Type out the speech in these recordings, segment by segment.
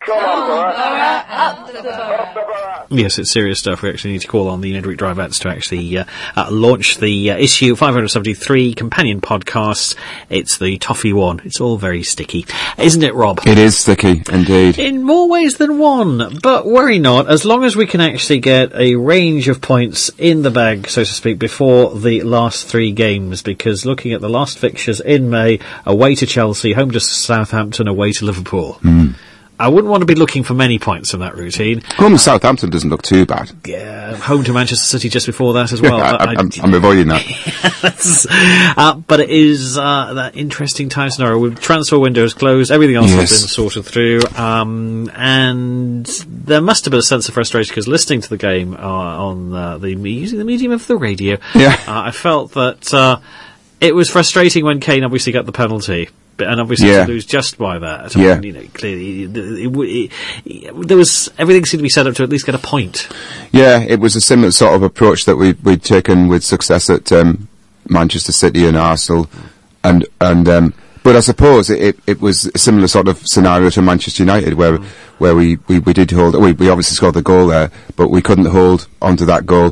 Yes, it's serious stuff. We actually need to call on the Nedwick Drivettes to actually launch the issue 573 companion podcast. It's the toffee one. It's all very sticky. Isn't it, Rob? It is sticky, indeed. In more ways than one. But worry not, as long as we can actually get a range of points in the bag, so to speak, before the last 3 games, because looking at the last fixtures in May, away to Chelsea, home to Southampton, away to Liverpool. I wouldn't want to be looking for many points in that routine. Home to Southampton doesn't look too bad. Yeah, home to Manchester City just before that as well. I'm avoiding that. But it is that interesting time scenario with transfer windows closed, everything else has been sorted through, and there must have been a sense of frustration because listening to the game on using the medium of the radio, I felt that it was frustrating when Kane obviously got the penalty. And obviously to lose just by that. I mean, you know, clearly there was everything seemed to be set up to at least get a point. Yeah, it was a similar sort of approach that we'd taken with success at Manchester City and Arsenal, and but I suppose it was a similar sort of scenario to Manchester United where we did hold. We obviously scored the goal there, but we couldn't hold onto that goal.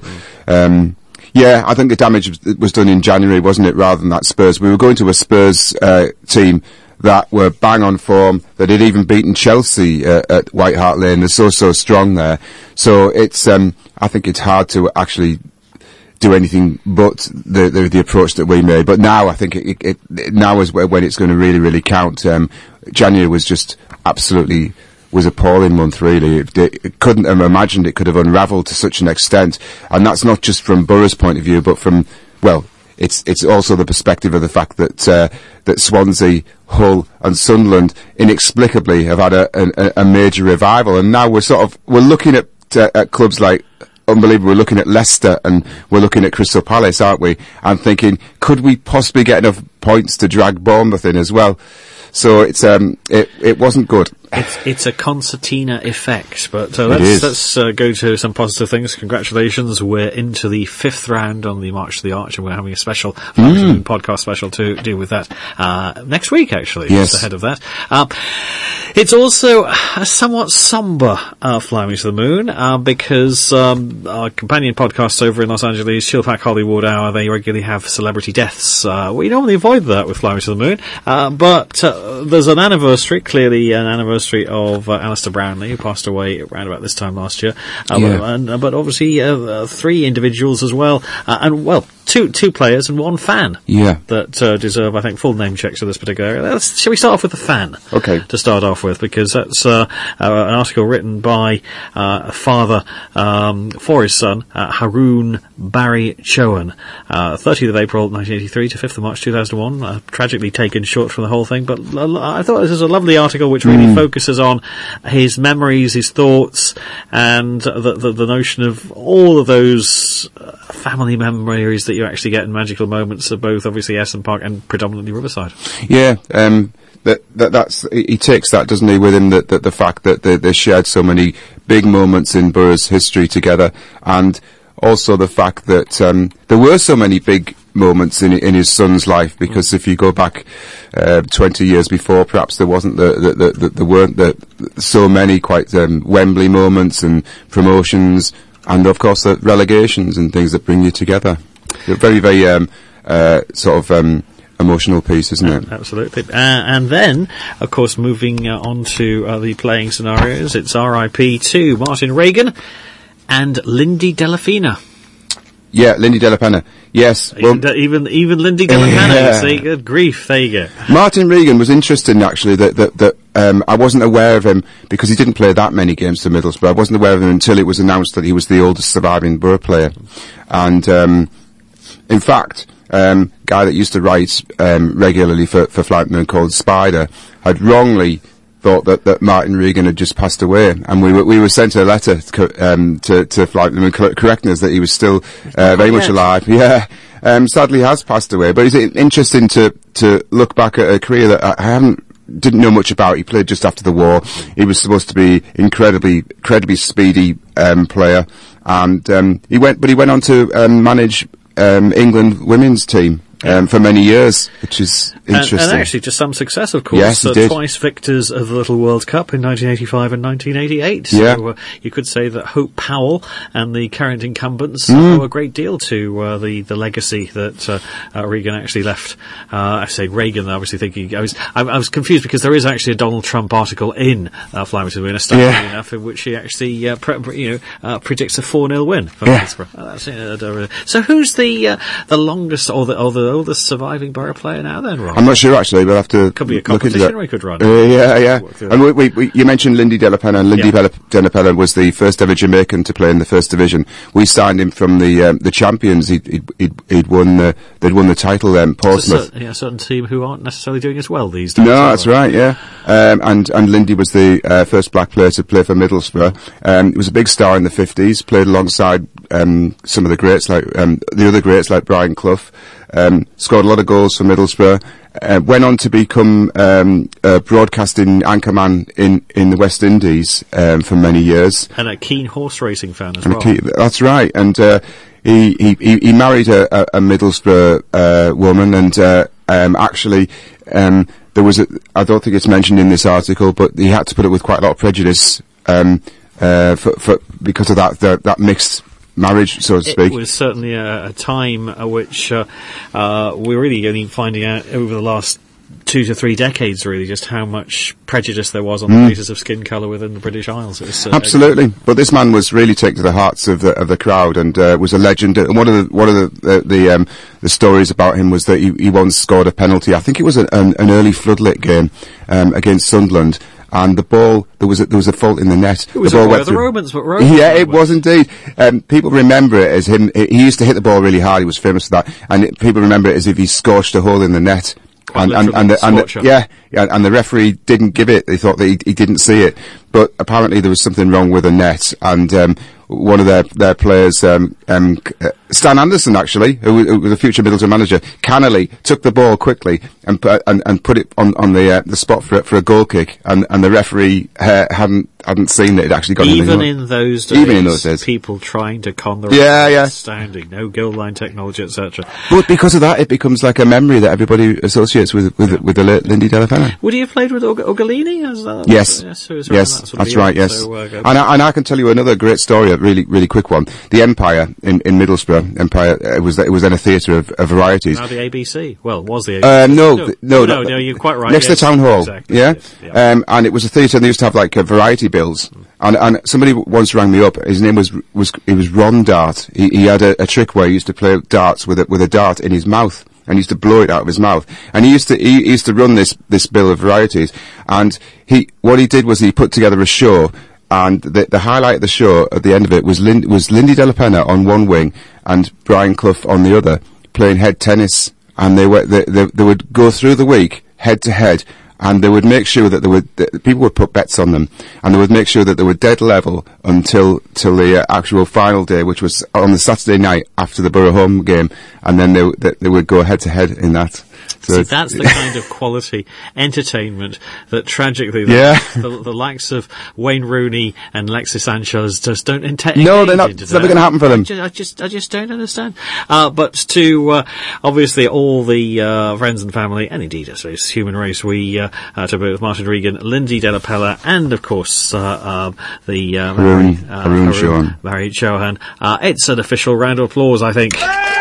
Yeah, I think the damage was done in January, wasn't it, rather than that Spurs. We were going to a Spurs team that were bang on form, that had even beaten Chelsea at White Hart Lane. They're so strong there. So it's, I think it's hard to actually do anything but the approach that we made. But now I think it now is when it's going to really count. January was just absolutely was appalling month, really. It couldn't have imagined it could have unravelled to such an extent. And that's not just from Borough's point of view, but from, well, it's also the perspective of the fact that Swansea, Hull and Sunderland inexplicably have had a major revival. And now we're looking at clubs like, unbelievable, we're looking at Leicester and we're looking at Crystal Palace, aren't we? And thinking, could we possibly get enough points to drag Bournemouth in as well? So it wasn't good. It's a concertina effect, but let's go to some positive things. Congratulations, we're into the 5th round on the March to the Arch, and we're having a special podcast special to deal with that next week, actually. Yes. Just ahead of that. It's also a somewhat somber Fly Me to the Moon, because our companion podcasts over in Los Angeles, Chillpack Hollywood Hour, they regularly have celebrity deaths. We normally avoid that with Fly Me to the Moon, but there's an anniversary, clearly an anniversary of Alistair Brownlee, who passed away around about this time last year. But obviously 3 individuals as well, and well, two players and 1 fan. Yeah. That deserve, I think, full name checks for this particular area. Shall we start off with the fan? Okay. To start off with, because that's an article written by a father for his son, Haroon Barry Chowan, 30th of April 1983 to 5th of March 2001. Tragically taken short from the whole thing, but I thought this was a lovely article which really focuses on his memories, his thoughts, and the notion of all of those family memories that you actually get in magical moments of both, obviously, Essendon Park and predominantly Riverside. Yeah, that's he takes that, doesn't he, with him, that the fact that they shared so many big moments in Borough's history together, and also the fact that there were so many big moments in his son's life, because if you go back 20 years before, perhaps there wasn't there weren't so many quite Wembley moments and promotions, and of course the relegations and things that bring you together. A very sort of emotional piece, isn't it? Absolutely. And then, of course, moving on to the playing scenarios, it's RIP to Martin Regan and Lindy Delafina. Yeah, Lindy Delapena. Yes. Even Lindy Delapena, you see, good grief, there you go. Martin Regan was interesting, actually, that I wasn't aware of him, because he didn't play that many games for Middlesbrough. I wasn't aware of him until it was announced that he was the oldest surviving Borough player. And, in fact, guy that used to write regularly for Flightman called Spider had wrongly thought that Martin Regan had just passed away, and we were sent a letter to Flightman correcting us that he was still very much alive. Yeah, sadly has passed away, but it's interesting to look back at a career that I didn't know much about. He played just after the war. He was supposed to be incredibly speedy player, and he went on to manage England women's team for many years, which is interesting. And actually to some success, of course. Yes, he did. Twice victors of the Little World Cup in 1985 and 1988. Yeah. So you could say that Hope Powell and the current incumbents owe a great deal to the legacy that Reagan actually left. I say Reagan, obviously thinking... I was confused because there is actually a Donald Trump article in Flying with the Moon, astoundingly enough, in which he actually predicts a 4-0 win for Middlesbrough. So who's the longest or the oldest surviving Borough player now then, Rob? I'm not sure actually, we'll have to Could be a look into competition that. we could run. And you mentioned Lindy Della Penna, and Lindy Della Penna was the first ever Jamaican to play in the First Division. We signed him from the champions. They'd won the title then, Portsmouth. A certain team who aren't necessarily doing as well these days. No, that's right, yeah. And Lindy was the first black player to play for Middlesbrough. He was a big star in the 50s, played alongside some of the greats like the other greats like Brian Clough. Scored a lot of goals for Middlesbrough. Went on to become a broadcasting anchorman in the West Indies for many years. And a keen horse racing fan as well. That's right. And he married a Middlesbrough woman, and actually there was I don't think it's mentioned in this article, but he had to put up with quite a lot of prejudice because of that mixed marriage, so to speak. It was certainly a time at which we're really only finding out over the last 2 to 3 decades, really, just how much prejudice there was on the basis of skin colour within the British Isles. Absolutely, but this man was really taken to the hearts of the crowd, and was a legend. And one of the stories about him was that he once scored a penalty. I think it was an early floodlit game against Sunderland. And the ball, there was a fault in the net. It was the ball went the Romans, but Romans. Yeah, it was indeed. People remember it as him. He used to hit the ball really hard. He was famous for that. And people remember it as if he scorched a hole in the net. And the referee didn't give it. They thought that he didn't see it. But apparently there was something wrong with the net. And one of their players, Stan Anderson, actually, who was a future Middleton manager, cannily took the ball quickly and put it on the spot for a goal kick, and the referee hadn't seen that it actually got even in those days. People trying to con the referee. Astounding. No goal line technology, etc. But because of that, it becomes like a memory that everybody associates with the late Lindy Della Penna. Would he have played with Ogolini? Yes, that's right. Yes, so, and I can tell you another great story, a really quick one. The Empire in Middlesbrough. Empire it was then a theatre of varieties. Now the ABC. Well, was the ABC? No, you're quite right. Next to the town hall. Exactly, yeah. Yes, yeah. And it was a theatre, and they used to have like variety bills. And somebody once rang me up. His name was Ron Dart. He had a trick where he used to play darts with a dart in his mouth, and he used to blow it out of his mouth. And he used to run this bill of varieties. And what he did was he put together a show. And the highlight of the show at the end of it was Lindy Della Penna on one wing and Brian Clough on the other, playing head tennis. And they would go through the week head to head, and they would make sure that people would put bets on them, and they would make sure that they were dead level until the actual final day, which was on the Saturday night after the Borough home game, and then they would go head to head in that. So that's the kind of quality entertainment that tragically the likes of Wayne Rooney and Alexis Sanchez just don't intend. No, they're not. It's never going to happen for them. I just don't understand. But to obviously all the friends and family, and indeed as this human race, we talk about with Martin Regan, Lindy Della Penna, and of course Haroon Chauhan. It's an official round of applause, I think.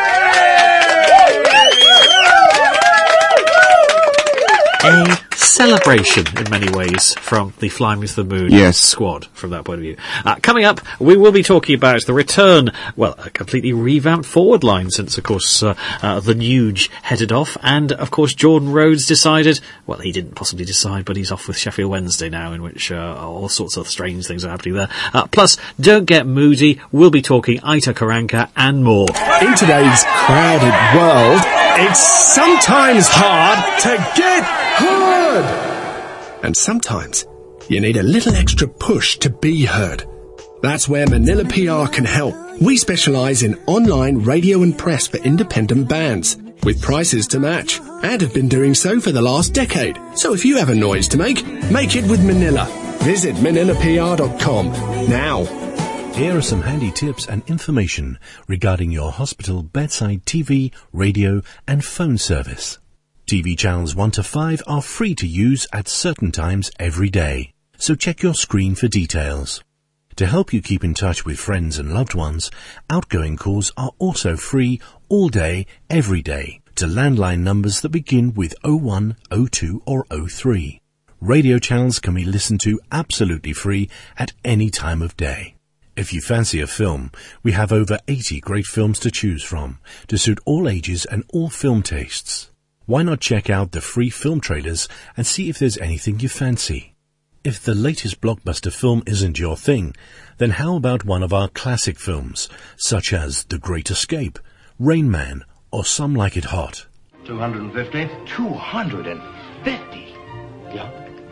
A celebration in many ways from the Flying with the Moon squad from that point of view. Coming up, we will be talking about the return, a completely revamped forward line since, of course, the Nuge headed off, and, of course, Jordan Rhodes decided, he didn't possibly decide, but he's off with Sheffield Wednesday now, in which all sorts of strange things are happening there. Plus, don't get moody, we'll be talking Aita Karanka and more. In today's crowded world, it's sometimes hard to get heard. And sometimes you need a little extra push to be heard. That's where Manila PR can help. We specialise in online radio and press for independent bands, with prices to match, and have been doing so for the last decade. So if you have a noise to make it with Manila. Visit manilapr.com now. Here are some handy tips and information regarding your hospital bedside TV, radio and phone service. TV channels 1 to 5 are free to use at certain times every day, so check your screen for details. To help you keep in touch with friends and loved ones, outgoing calls are also free all day, every day, to landline numbers that begin with 01, 02 or 03. Radio channels can be listened to absolutely free at any time of day. If you fancy a film, we have over 80 great films to choose from, to suit all ages and all film tastes. Why not check out the free film trailers and see if there's anything you fancy? If the latest blockbuster film isn't your thing, then how about one of our classic films, such as The Great Escape, Rain Man, or Some Like It Hot? 250? 250? Yeah.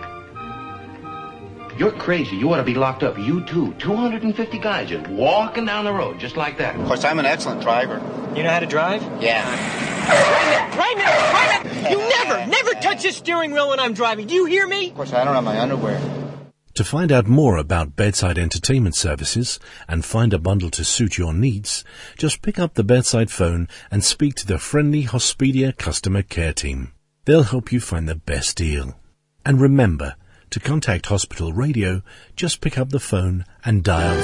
You're crazy. You ought to be locked up. You too. 250 guys just walking down the road just like that. Of course, I'm an excellent driver. You know how to drive? Yeah. Right now! You never touch the steering wheel when I'm driving. Do you hear me? Of course, I don't have my underwear. To find out more about bedside entertainment services and find a bundle to suit your needs, just pick up the bedside phone and speak to the friendly Hospedia customer care team. They'll help you find the best deal. And remember, to contact Hospital Radio, just pick up the phone and dial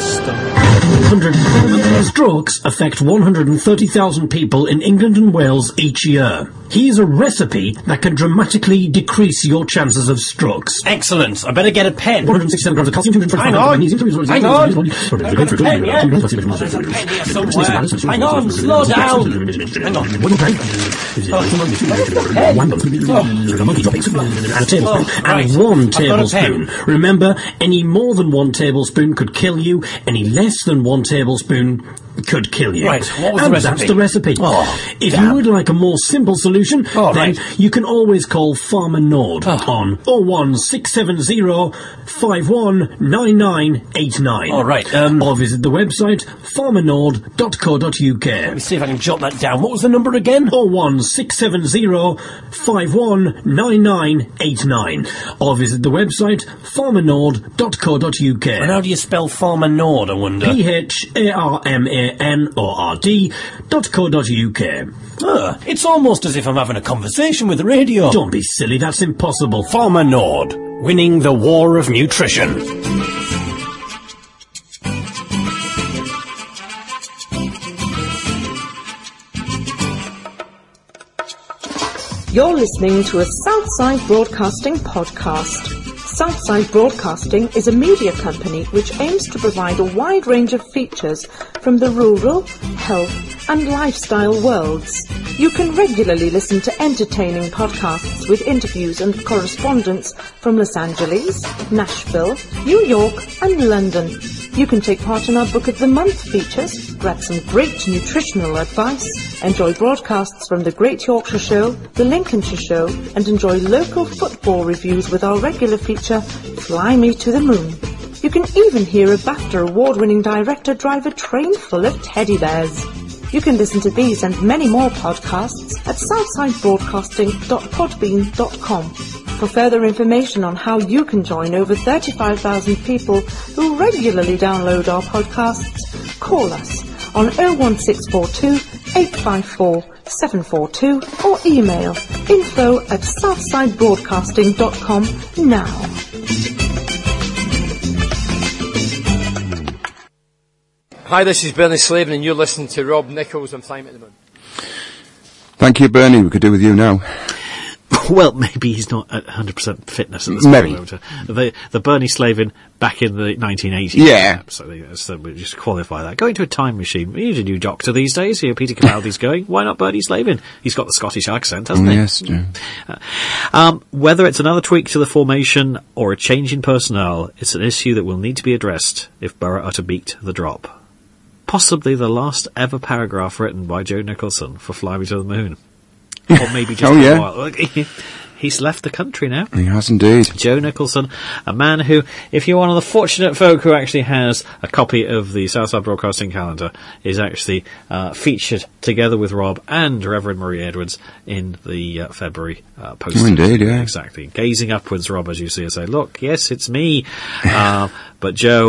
*100. Strokes affect 130,000 people in England and Wales each year. Here's a recipe that can dramatically decrease your chances of strokes. Excellent. I better get a pen. 167 grams of calcium, 225 Hang on. Hang on, slow down. Hang on. And a tablespoon. And 1 tablespoon. Remember, any more than 1 tablespoon could kill you. Any less than 1 tablespoon could kill you. Right, what was the recipe? That's the recipe. If you would like a more simple solution, then you can always call Farmer Nord on 01670 519989. All right. Or visit the website farmernord.co.uk. Let me see if I can jot that down. What was the number again? 01670 519989. Or visit the website farmernord.co.uk. And how do you spell Farmer Nord, I wonder? PHARMANORD.co.uk. It's almost as if I'm having a conversation with the radio. Don't be silly, that's impossible. Farmer Nord, winning the war of nutrition. You're listening to a Southside Broadcasting podcast. Southside Broadcasting is a media company which aims to provide a wide range of features from the rural, health and lifestyle worlds. You can regularly listen to entertaining podcasts with interviews and correspondence from Los Angeles, Nashville, New York and London. You can take part in our Book of the Month features, grab some great nutritional advice, enjoy broadcasts from the Great Yorkshire Show, the Lincolnshire Show, and enjoy local football reviews with our regular feature, Fly Me to the Moon. You can even hear a BAFTA award-winning director drive a train full of teddy bears. You can listen to these and many more podcasts at southsidebroadcasting.podbean.com. For further information on how you can join over 35,000 people who regularly download our podcasts, call us on 01642 854 742 or email info@southsidebroadcasting.com now. Hi, this is Bernie Slavin and you're listening to Rob Nichols on Flying at the Moon. Thank you, Bernie. We could do with you now. Well, maybe he's not at 100% fitness at this maybe. point. The Bernie Slavin back in the 1980s. Yeah. So we just qualify that. Going to a time machine. We need a new doctor these days. Here, Peter Capaldi's going. Why not Bernie Slavin? He's got the Scottish accent, hasn't he? Yes, true. Whether it's another tweak to the formation or a change in personnel, it's an issue that will need to be addressed if Borough are to beat the drop. Possibly the last ever paragraph written by Joe Nicholson for Fly Me to the Moon. Or maybe just a while. He's left the country now. He has indeed. Joe Nicholson, a man who, if you're one of the fortunate folk who actually has a copy of the Southside Broadcasting calendar, is actually featured together with Rob and Reverend Marie Edwards in the February post. Oh, indeed, yeah. Exactly. Gazing upwards, Rob, as you see her say, look, yes, it's me. But Joe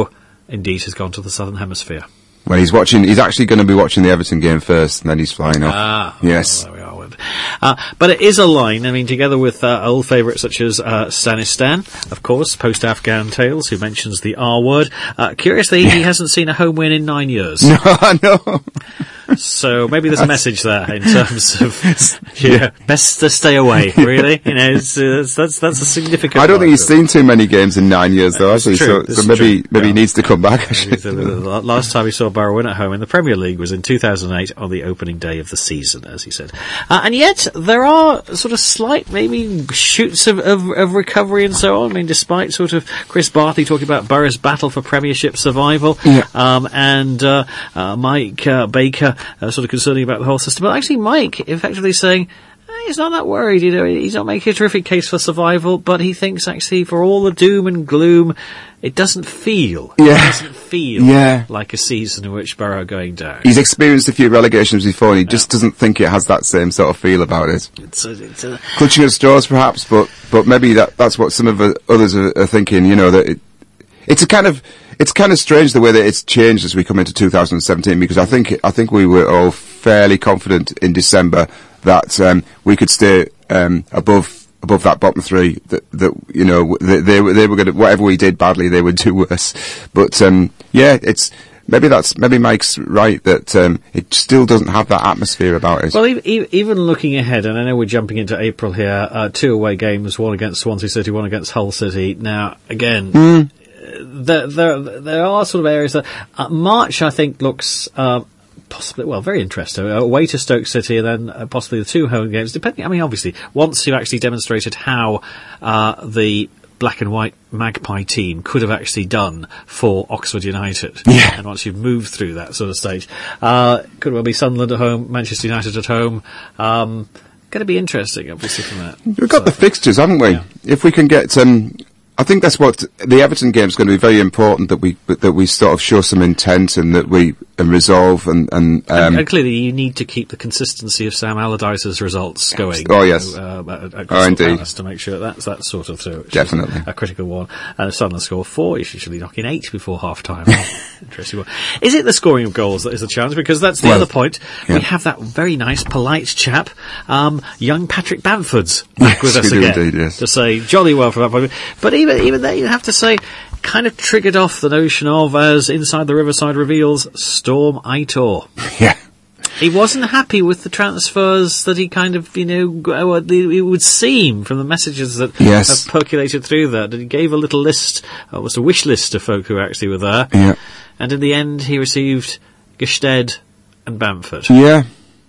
indeed has gone to the Southern Hemisphere. Well, he's actually going to be watching the Everton game first, and then he's flying off. Yes. Well, there we are. But it is a line, I mean, together with old favourites such as Stanistan, of course, post-Afghan Tales, who mentions the R word. Curiously, he hasn't seen a home win in 9 years. No, I know. So maybe there's a message there in terms of best to stay away. Really, that's a significant. I don't think he's seen too many games in 9 years, though. Actually, so maybe he needs to come back. The last time he saw Borough win at home in the Premier League was in 2008 on the opening day of the season, as he said. And yet there are sort of slight maybe shoots of recovery and so on. I mean, despite sort of Chris Bartley talking about Borough's battle for Premiership survival, and Mike Baker sort of concerning about the whole system. But actually, Mike effectively saying he's not that worried. He's not making a terrific case for survival, but he thinks actually for all the doom and gloom, it doesn't feel. It doesn't feel like a season in which Borough are going down. He's experienced a few relegations before, and he just doesn't think it has that same sort of feel about it. It's a clutching at straws, perhaps, but maybe that's what some of the others are thinking. That it's kind of strange the way that it's changed as we come into 2017, because I think we were all fairly confident in December that we could stay above that bottom three. That they were going to, whatever we did badly, they would do worse. But it's maybe Mike's right that it still doesn't have that atmosphere about it. Well, even looking ahead, and I know we're jumping into April here. 2 away games, one against Swansea City, one against Hull City. Now again. There are sort of areas that March I think looks possibly very interesting. Away to Stoke City and then possibly the 2 home games. Depending, I mean, obviously once you've actually demonstrated how the black and white Magpie team could have actually done for Oxford United, and once you've moved through that sort of stage, could well be Sunderland at home, Manchester United at home. Going to be interesting, obviously, from that. We've got the fixtures, haven't we? Yeah. If we can get. I think that's what the Everton game is going to be very important, that we sort of show some intent and that we resolve and clearly you need to keep the consistency of Sam Allardyce's results going. Oh yes, at Crystal Palace to make sure that's sort of through. Definitely a critical one. And if Sunderland score 4, you should usually knock in 8 before half time. Interesting one. Is it the scoring of goals that is the challenge? Because that's the other point. Yeah. We have that very nice, polite chap, young Patrick Bamford's back with us again indeed, to say jolly well from that point. But even there, you have to say, kind of triggered off the notion of, as Inside the Riverside reveals, Storm Aitor. Yeah. He wasn't happy with the transfers that he kind of, it would seem from the messages that have percolated through that he gave a little list, it was a wish list of folk who actually were there. Yeah. And in the end, he received Gestede and Bamford. Yeah.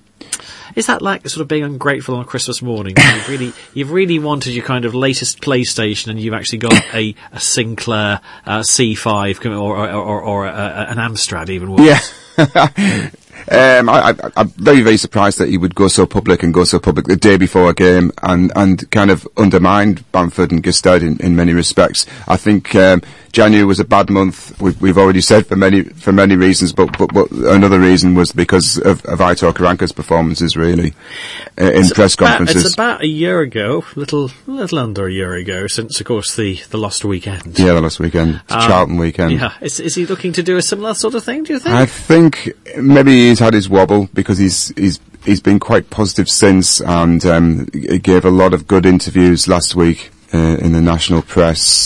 Is that like sort of being ungrateful on a Christmas morning? You've really wanted your kind of latest PlayStation, and you've actually got a Sinclair C5 or an Amstrad, even worse. Yeah. I'm very, very surprised that he would go so public the day before a game and kind of undermined Bamford and Gestede in many respects. I think January was a bad month. We've already said for many reasons, but another reason was because of Aitor Karanka's performances, really, in press conferences. It's about a year ago, little under a year ago, since of course the lost weekend. Yeah, the lost weekend, Charlton weekend. Yeah, is he looking to do a similar sort of thing? Do you think? I think maybe he's had his wobble because he's been quite positive since, and he gave a lot of good interviews last week in the national press.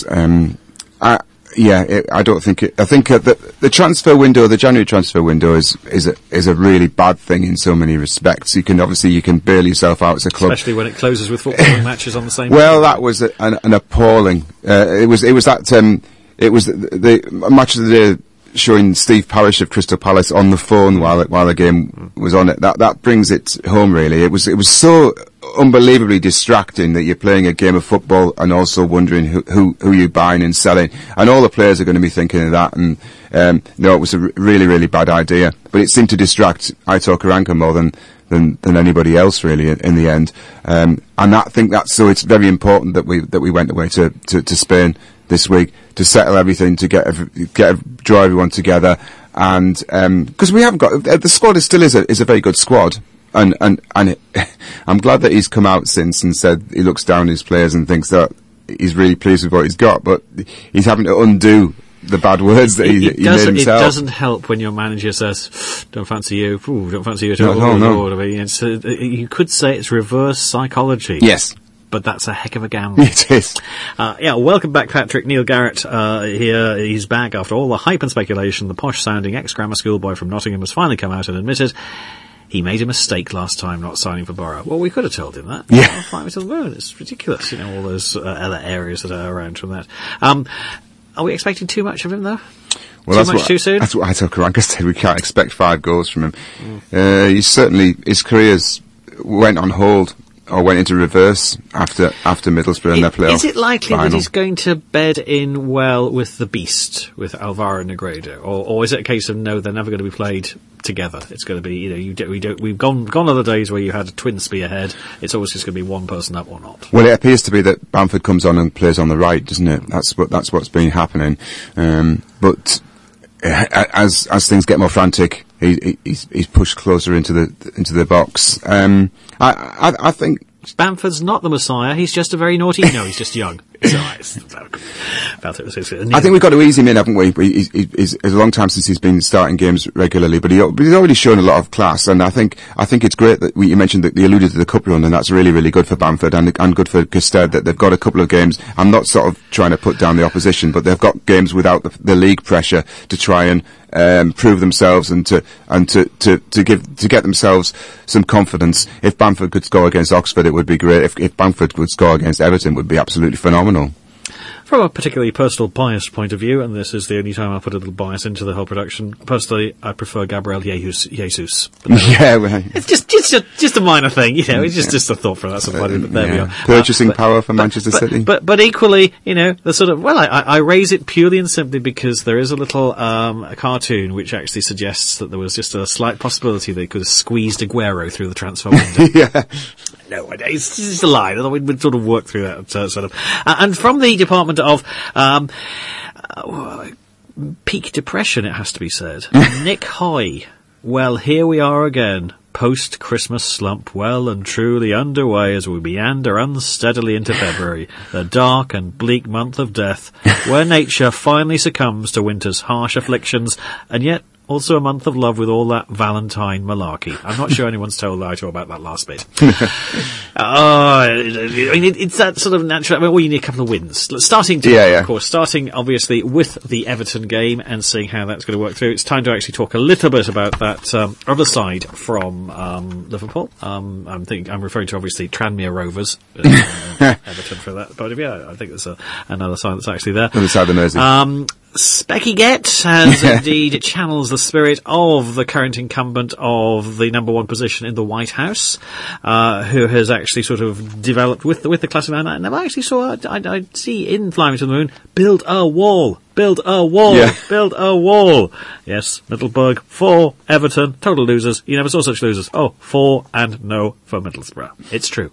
I don't think I think the transfer window, the January transfer window, is a really bad thing in so many respects. You can bail yourself out as a club, especially when it closes with footballing matches on the same. Well, that was an appalling. It was the match of the day showing Steve Parish of Crystal Palace on the phone while the game was on. It that brings it home, really. It was so unbelievably distracting that you're playing a game of football and also wondering who you're buying and selling, and all the players are going to be thinking of that. And no, it was a really, really bad idea, but it seemed to distract Aitor Karanka more than anybody else, really, in the end. And I think so it's very important that we went away to Spain this week to settle everything, to draw everyone together, and because we haven't got the squad still is a very good squad, and I'm glad that he's come out since and said he looks down his players and thinks that he's really pleased with what he's got, but he's having to undo the bad words that he made himself. It doesn't help when your manager says, "Don't fancy you." Ooh, don't fancy you at all. No. Lord, I mean, you could say it's reverse psychology. Yes. But that's a heck of a gamble. It is. Welcome back, Patrick. Neil Garrett here. He's back after all the hype and speculation. The posh-sounding ex-grammar school boy from Nottingham has finally come out and admitted he made a mistake last time not signing for Borough. Well, we could have told him that. Yeah. Fly me to the moon. It's ridiculous, all those other areas that are around from that. Are we expecting too much of him, though? Well, too soon? That's what Ato Karanka said. We can't expect 5 goals from him. He's certainly, his career's went on hold or went into reverse after Middlesbrough and their playoff. Is it likely final. that he's going to bed in well with the beast, with Alvaro Negredo, or is it a case of no, they're never going to be played together? It's going to be, we've gone other days where you had a twin spearhead. It's always just going to be one person up or not. Well, it appears to be that Bamford comes on and plays on the right, doesn't it? That's what's been happening. But as things get more frantic, he's pushed closer into the box. I think Bamford's not the Messiah. He's just a very naughty. No, he's just young. It's all right. I think we've got to ease him in, haven't we? It's a long time since he's been starting games regularly, but he's already shown a lot of class. And I think it's great that you mentioned that they alluded to the cup run, and that's really, really good for Bamford and good for Gusted that they've got a couple of games. I'm not sort of trying to put down the opposition, but they've got games without the league pressure to try and prove themselves and to get themselves some confidence. If Bamford could score against Oxford, it would be great. If Bamford could score against Everton, it would be absolutely phenomenal. From a particularly personal bias point of view, and this is the only time I'll put a little bias into the whole production, personally, I prefer Gabriel Jesus. Yeah, well, it's just a minor thing, it's just a thought for that sort of funny, but there we are. Purchasing power for Manchester City. But equally, the sort of, I raise it purely and simply because there is a little a cartoon which actually suggests that there was just a slight possibility they could have squeezed Aguero through the transfer window. Yeah. No, it's just a lie. We'd sort of work through that sort of. And from the department of peak depression, it has to be said. Nick Hoy. Well, here we are again. Post-Christmas slump well and truly underway as we meander unsteadily into February, the dark and bleak month of death, where nature finally succumbs to winter's harsh afflictions, and yet also a month of love with all that Valentine malarkey. I'm not sure anyone's told Aito about that last bit. It's that sort of natural. You need a couple of wins. Starting obviously with the Everton game and seeing how that's going to work through. It's time to actually talk a little bit about that other side from Liverpool. I'm referring to obviously Tranmere Rovers, Everton for that. But I think there's another side that's actually there. Other side of the Mersey. Specky Get has indeed channels the spirit of the current incumbent of the number 1 position in the White House, who has actually sort of developed with the class of man. And I actually I see in Fly Me to the Moon, build a wall. Build a wall. Yeah. Build a wall. Yes, Middlesbrough 4, Everton, total losers. You never saw such losers. 4 and no for Middlesbrough. It's true.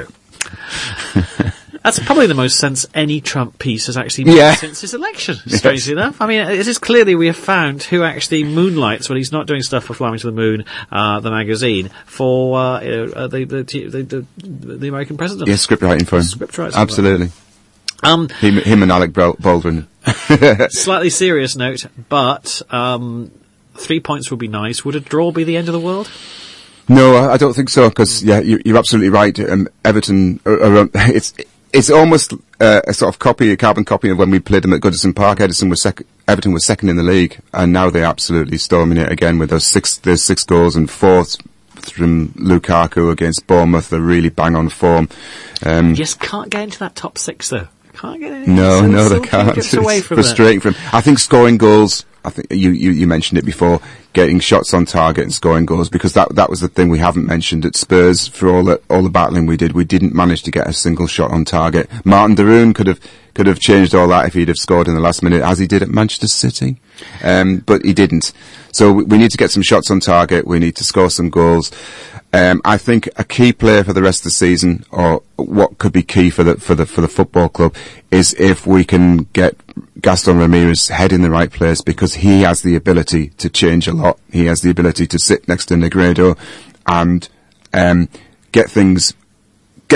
That's probably the most sense any Trump piece has actually made since his election, strangely enough. I mean, it is clearly we have found who actually moonlights when he's not doing stuff for Fly Me to the Moon, the magazine, for the American president. Yes, script writing for him. Absolutely. Him and Alec Baldwin. Slightly serious note, but 3 points would be nice. Would a draw be the end of the world? No, I don't think so, because you're absolutely right. Everton, it's almost a sort of a carbon copy of when we played them at Goodison Park. Everton was second in the league, and now they're absolutely storming it again with those six goals and 4th from Lukaku against Bournemouth. They're really bang on form. Just can't get into that top 6 though. Can't get in. No, they can't. It's frustrating for him. I think scoring goals. I think you mentioned it before, getting shots on target and scoring goals, because that was the thing we haven't mentioned at Spurs. For all the battling we did, we didn't manage to get a single shot on target. Martin de Roon could have changed all that if he'd have scored in the last minute, as he did at Manchester City, but he didn't. So we need to get some shots on target. We need to score some goals. I think a key player for the rest of the season, or what could be key for the football club, is if we can get Gaston Ramirez head in the right place, because he has the ability to change a lot. He has the ability to sit next to Negredo and get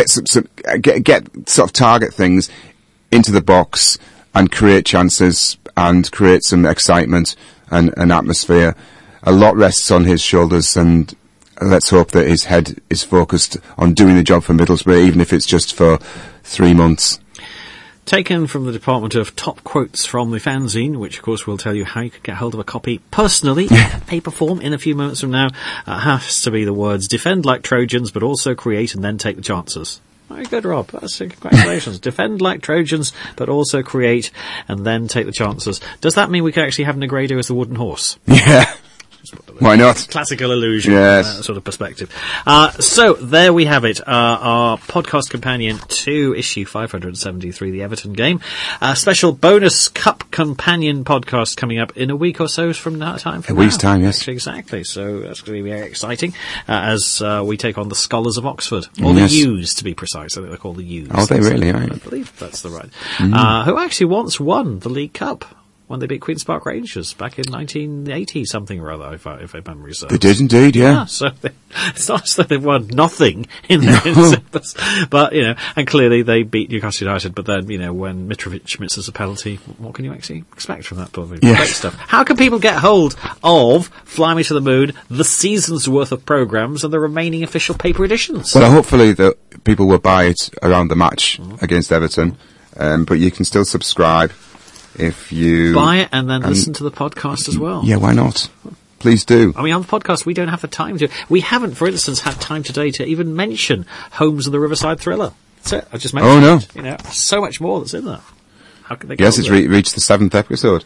sort of target things into the box and create chances and create some excitement and an atmosphere. A lot rests on his shoulders, and let's hope that his head is focused on doing the job for Middlesbrough, even if it's just for 3 months. Taken from the department of top quotes from the fanzine, which of course will tell you how you could get hold of a copy personally in paper form in a few moments from now, has to be the words, defend like Trojans, but also create and then take the chances. Very good, Rob. That's congratulations. Defend like Trojans, but also create and then take the chances. Does that mean we could actually have Negredo as the wooden horse? Yeah. Why not? Classical illusion. Yes. That sort of perspective. So there we have it. Our podcast companion to issue 573, the Everton game. Special bonus cup companion podcast coming up in a week or so from that time. A week's time, yes. Exactly. So that's going to be very exciting as we take on the Scholars of Oxford, or the U's to be precise. I think they're called the U's. Oh, they really are. I believe that's the right. Who actually once won the League Cup when they beat Queen's Park Rangers back in 1980 something or other, if I memory serves. They did indeed, yeah. So it's not as though they've won nothing in their endeavours. But, and clearly they beat Newcastle United, but then, when Mitrovic misses a penalty, what can you actually expect from that? Great stuff. How can people get hold of Fly Me to the Moon, the season's worth of programmes, and the remaining official paper editions? Well, hopefully people will buy it around the match against Everton, but you can still subscribe. If you buy it and then listen to the podcast as well. Yeah, why not? Please do. I mean, on the podcast, we don't have the time to. We haven't, for instance, had time today to even mention Holmes and the Riverside Thriller. That's it. I just mentioned it. So much more that's in there. How can they get Yes, it's reached the 7th episode.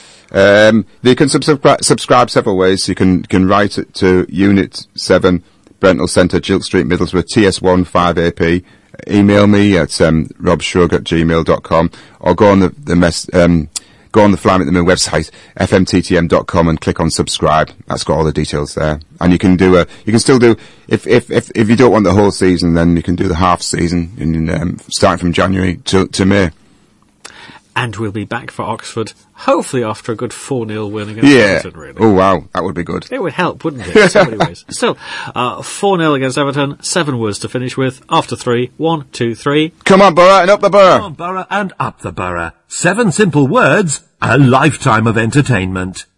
They can subscribe several ways. You can write it to Unit 7, Brentnall Centre, Gilk Street, Middlesbrough, TS1 5AP. Email me at robshrug@gmail.com, or go on the Fly Me to the Moon website, fmttm.com, and click on subscribe. That's got all the details there. And you can still do, if you don't want the whole season, then you can do the half season, starting from January to May. And we'll be back for Oxford, hopefully after a good 4-0 win against Everton, really. Oh, wow. That would be good. It would help, wouldn't it, in so many ways. Still, 4-0 against Everton, 7 words to finish with. After 3, 1, 2, 3. Come on, Borough, and up the Borough. Come on, Borough, and up the Borough. 7 simple words, a lifetime of entertainment.